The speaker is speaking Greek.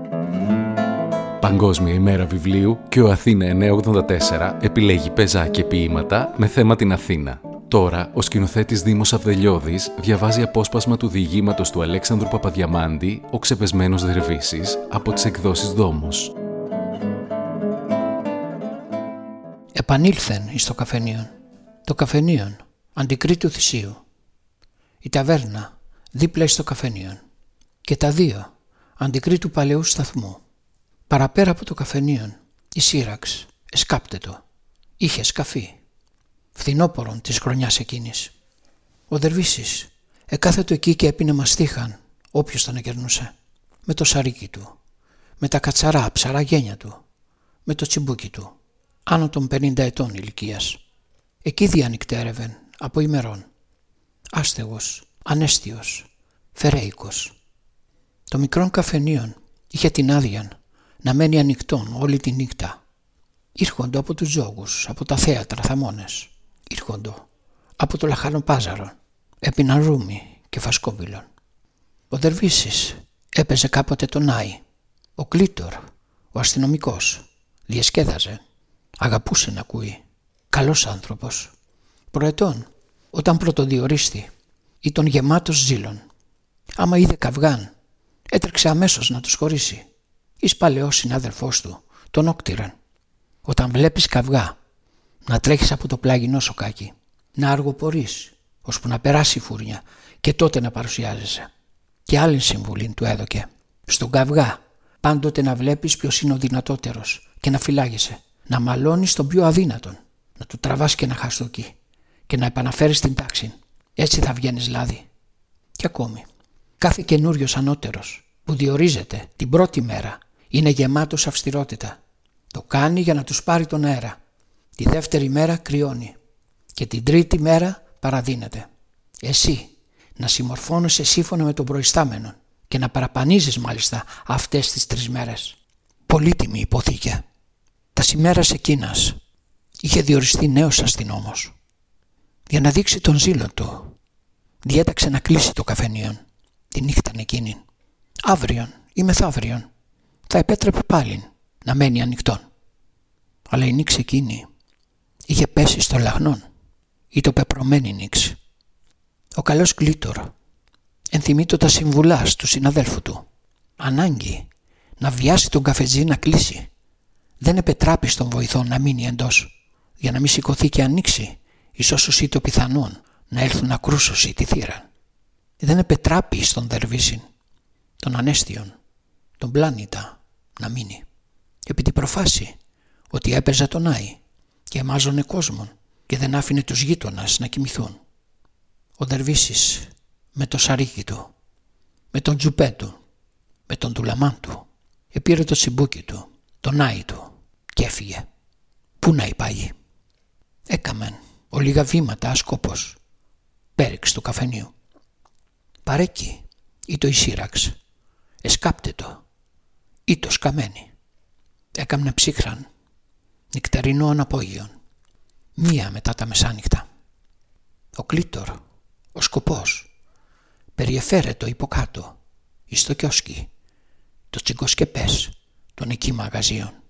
Παγκόσμια ημέρα βιβλίου και ο Αθήνα 984 επιλέγει πεζά και ποίηματα με θέμα την Αθήνα. Τώρα, ο σκηνοθέτης Δήμος Αυδελιώδης διαβάζει απόσπασμα του διηγήματος του Αλέξανδρου Παπαδιαμάντη «Ο ξεπεσμένος Δερβίσης» από τις εκδόσεις Δόμος. Επανήλθεν εις το καφενείον. Το καφενείον, αντικρίτου θυσίου. Η ταβέρνα, δίπλα εις το καφενείον. Και τα δύο, αντικρίτου παλαιού σταθμού. Παραπέρα από το καφενείον, η σύραξη, εσκάπτετο, είχε σκαφή. Φθινόπωρον της χρονιάς εκείνης. Ο Δερβίσης εκάθετο εκεί και έπινε μαστίχαν, όποιος τον εκερνούσε, με το σαρίκι του, με τα κατσαρά ψαρά γένια του, με το τσιμπούκι του, άνω των 50 ετών ηλικίας. Εκεί διανυκτέρευεν από ημερών, άστεγος, ανέστιος, φερέικος. Το μικρόν καφενείον είχε την άδεια να μένει ανοιχτόν όλη τη νύχτα. Ήρχοντο από τους τζόγους, από τα θέατρα θαμώνες. Ήρχοντο από το λαχανοπάζαρο, έπιναν ρούμι και φασκόμπιλον. Ο Δερβίσης έπαιζε κάποτε τον Άι. Ο Κλήτορ, ο αστυνομικός, διασκέδαζε, αγαπούσε να ακούει. Καλός άνθρωπος. Προετών, όταν πρωτοδιορίστη, ήταν γεμάτος ζήλων. Άμα είδε καυγάν, έτρεξε αμέσως να τους χωρίσει. Εις παλαιός συνάδελφός του, τον όκτηραν. Όταν βλέπεις καυγά, να τρέχεις από το πλάγινό σοκάκι, να αργοπορείς, ώσπου να περάσει η φούρνια και τότε να παρουσιάζεσαι. Και άλλη συμβουλή του έδωκε. Στον καυγά, πάντοτε να βλέπεις ποιος είναι ο δυνατότερος και να φυλάγεσαι, να μαλώνεις τον πιο αδύνατον, να του τραβάς και ένα χαστούκι και να επαναφέρεις την τάξη. Έτσι θα βγαίνεις λάδι. Και ακόμη, κάθε καινούριος ανώτερος που διορίζεται την πρώτη μέρα είναι γεμάτος αυστηρότητα. Το κάνει για να τους πάρει τον αέρα. Τη δεύτερη μέρα κρυώνει και την τρίτη μέρα παραδίνεται. Εσύ να συμμορφώνεσαι σύμφωνα με τον προϊστάμενο και να παραπανίζεις μάλιστα αυτές τις 3 μέρες. Πολύτιμη υποθήκε. Τα ημέρας εκείνας είχε διοριστεί νέος αστυνόμος. Για να δείξει τον ζήλο του, διέταξε να κλείσει το καφενείον τη νύχτα εκείνη. Αύριον ή μεθαύριον θα επέτρεπε πάλι να μένει ανοιχτόν. Αλλά η νύξη εκείνη είχε πέσει στο λαχνόν ή το πεπρωμένη νύξη. Ο καλός Κλήτορ ενθυμείτο τα συμβουλάς του συναδέλφου του. Ανάγκη να βιάσει τον καφετζή να κλείσει. Δεν επετράπει στον βοηθό να μείνει εντός, για να μην σηκωθεί και ανοίξει εις όσους ή το πιθανόν να έλθουν να κρούσωση τη θύρα. Δεν επετράπει στον Δερβίσιν, τον ανέστιον, τον πλάνητα να μείνει. Επί την προφάση ότι έπαιζε τον Άι και εμάζωνε κόσμον και δεν άφηνε τους γείτονας να κοιμηθούν. Ο Δερβίσης με το σαρίκι του, με τον τζουπέ του, με τον τουλαμάν του, επήρε το τσιμπούκι του, τον Άι του και έφυγε. Πού να υπάγει. Έκαμεν ολίγα βήματα ασκόπος, πέριξ του καφενείου. Παρέκει ή το η σύραξη, εσκάπτετο ή το σκαμένη. Έκαμνε ψύχραν, νυκτερινών απόγειων, 1 μετά τα μεσάνυχτα. Ο Κλήτορ, ο σκοπός, περιεφέρετο υποκάτω, εις το κιόσκι, το τσιγκοσκεπές των εκεί μαγαζίων.